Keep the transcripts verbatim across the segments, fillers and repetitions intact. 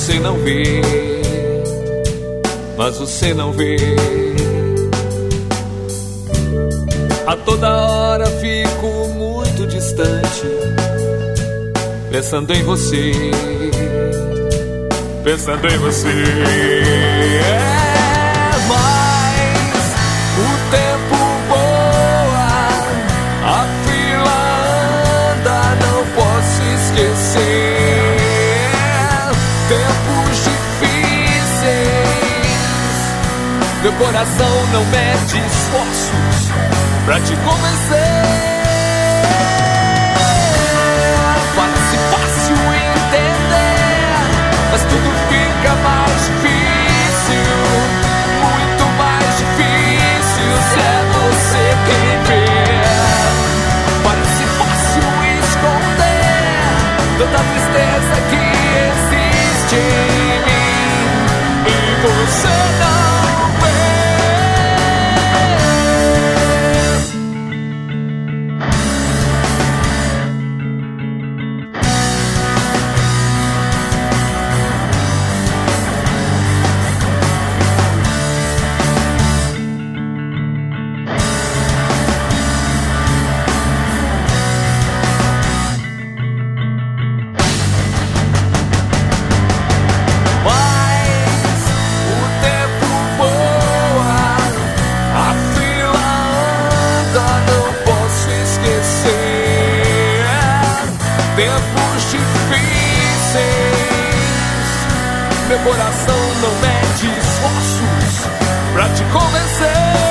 você não vê, mas você não vê. A toda hora fico muito distante, pensando em você, pensando em você. É, mas o tempo voa, a fila anda, não posso esquecer. Tempos difíceis, meu coração não mede esforços pra te convencer. Parece fácil entender, mas tudo fica mais difícil, muito mais difícil se é você quem vê. Parece fácil esconder tanta tristeza que existe em mim e você não. Tempos difíceis, meu coração não mede esforços pra te convencer.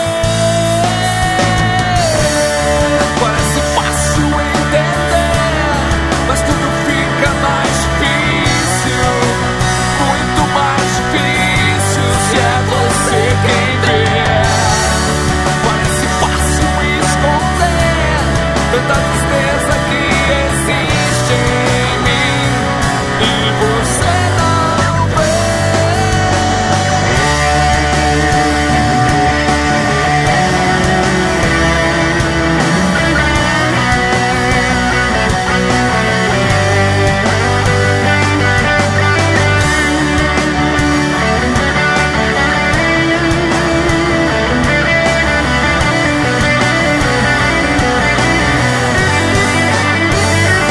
Parece fácil entender, mas tudo fica mais difícil, muito mais difícil se é você quem vê. Parece fácil esconder tanta tristeza que existe em mim e você não vê.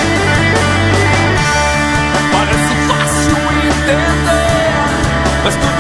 Parece fácil entender, mas tu